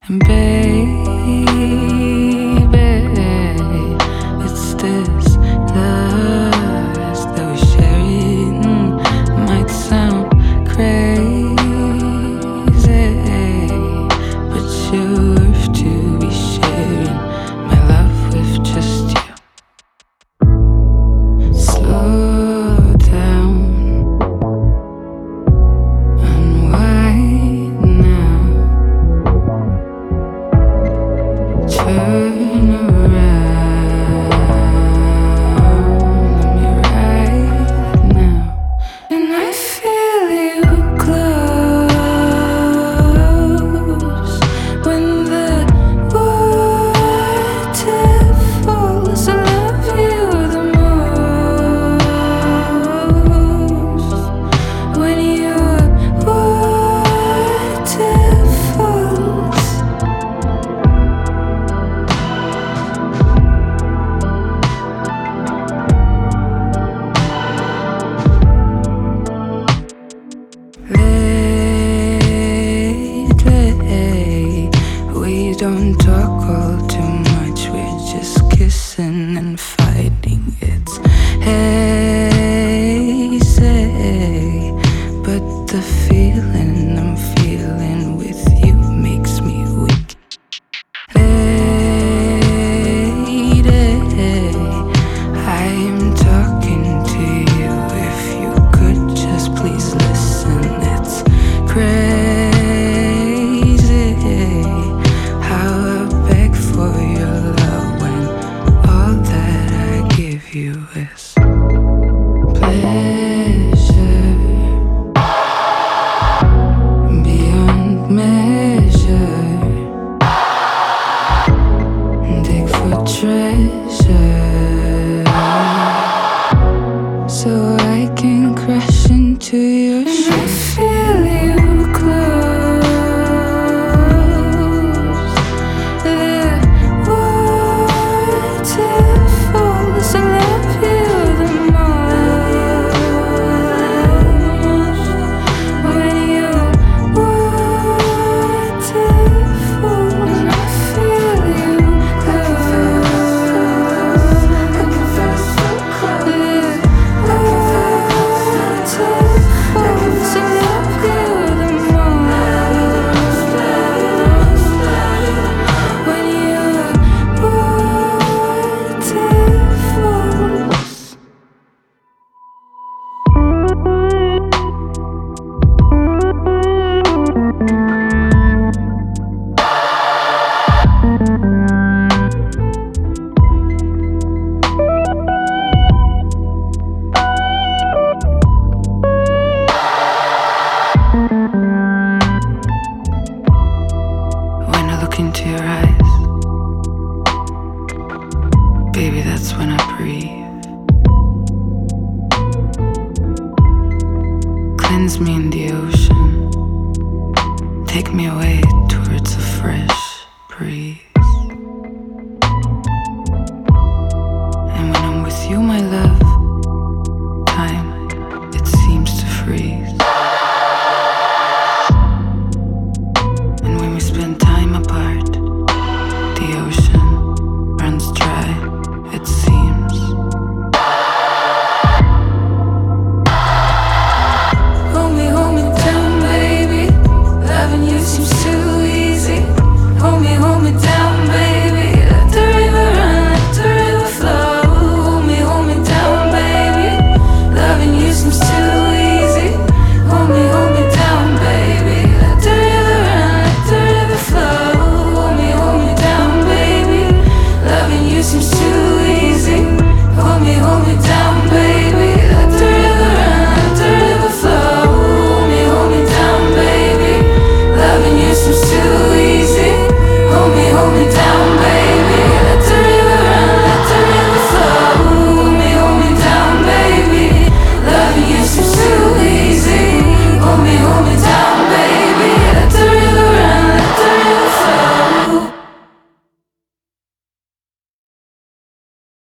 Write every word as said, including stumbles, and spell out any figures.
And baby, it's this lust that we're sharing. Might sound crazy, but you're worth to be sharing my love with just you. Slow down, unwind now. Turn around, let me right now. And I feel you close when the water falls. I love you the most when your water falls. Lately, we don't talk all too much. We're just kissing and fighting. It's hazy, but the feeling I'm feeling with you makes me weak. Lady, I am talking to you. If you could just please listen. It's crazy how I beg for your love when all that I give you is pleasure beyond measure. Dig for treasure so I can crash into your shoes. I feel you close. The water falls. I love you the most when your water falls. And I feel you close. I confess so close. The water falls. I love you the most when your water falls. When I look into your eyes, baby, that's when I breathe. Cleanse me in the ocean. Take me away towards a fresh breeze.